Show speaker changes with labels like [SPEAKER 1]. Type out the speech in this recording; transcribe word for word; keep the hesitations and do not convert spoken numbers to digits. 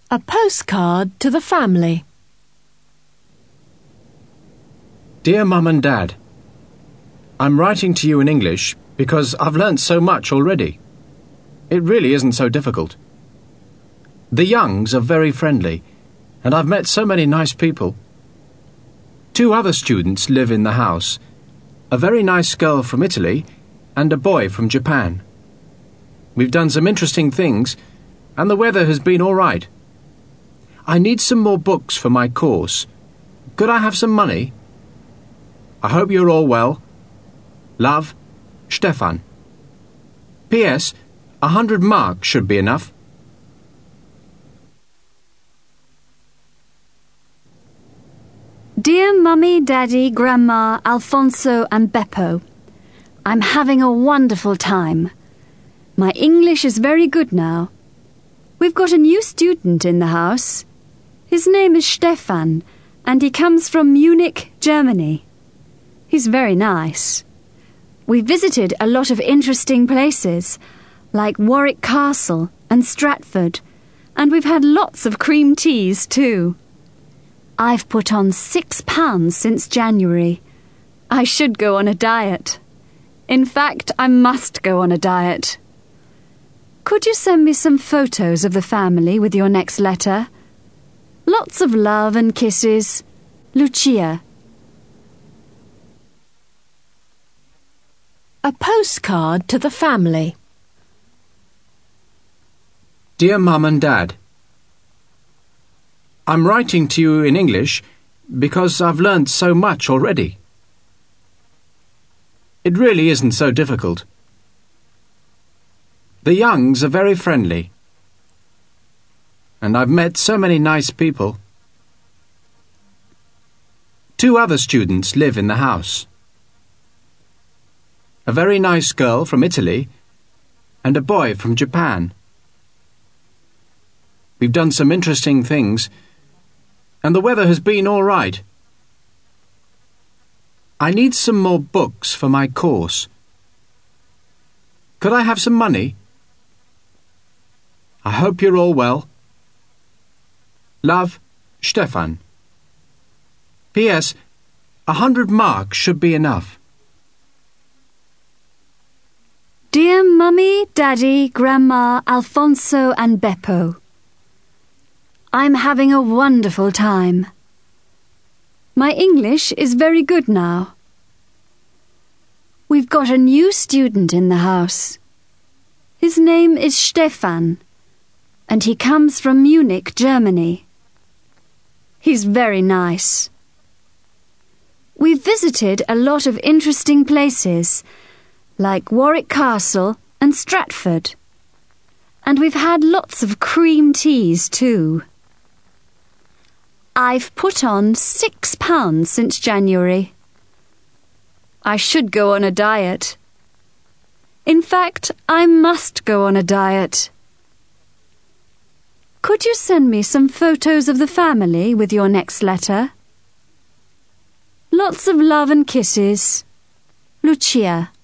[SPEAKER 1] A postcard to the family.
[SPEAKER 2] Dear Mum and Dad, I'm writing to you in English because I've learnt so much already. It really isn't so difficult. The Youngs are very friendly, and I've met so many nice people. Two other students live in the house, a very nice girl from Italy and a boy from Japan. We've done some interesting things, and the weather has been all right. I need some more books for my course. Could I have some money? I hope you're all well. Love, Stefan. P S. A hundred marks should be enough.
[SPEAKER 3] Dear Mummy, Daddy, Grandma, Alfonso and Beppo, I'm having a wonderful time. My English is very good now. We've got a new student in the house. His name is Stefan, and he comes from Munich, Germany. He's very nice. We visited a lot of interesting places, like Warwick Castle and Stratford, and we've had lots of cream teas too. I've put on six pounds since January. I should go on a diet. In fact, I must go on a diet. Could you send me some photos of the family with your next letter? Lots of love and kisses. Lucia.
[SPEAKER 1] A postcard to the family.
[SPEAKER 2] Dear Mum and Dad, I'm writing to you in English because I've learnt so much already. It really isn't so difficult. The Youngs are very friendly, and I've met so many nice people. Two other students live in the house. A very nice girl from Italy and a boy from Japan. We've done some interesting things, and the weather has been all right. I need some more books for my course. Could I have some money? I hope you're all well. Love, Stefan. P S. A hundred marks should be enough.
[SPEAKER 3] Dear Mummy, Daddy, Grandma, Alfonso and Beppo, I'm having a wonderful time. My English is very good now. We've got a new student in the house. His name is Stefan, and he comes from Munich, Germany. He's very nice. We've visited a lot of interesting places, like Warwick Castle and Stratford. And we've had lots of cream teas too. I've put on six pounds since January. I should go on a diet. In fact, I must go on a diet. Could you send me some photos of the family with your next letter? Lots of love and kisses. Lucia.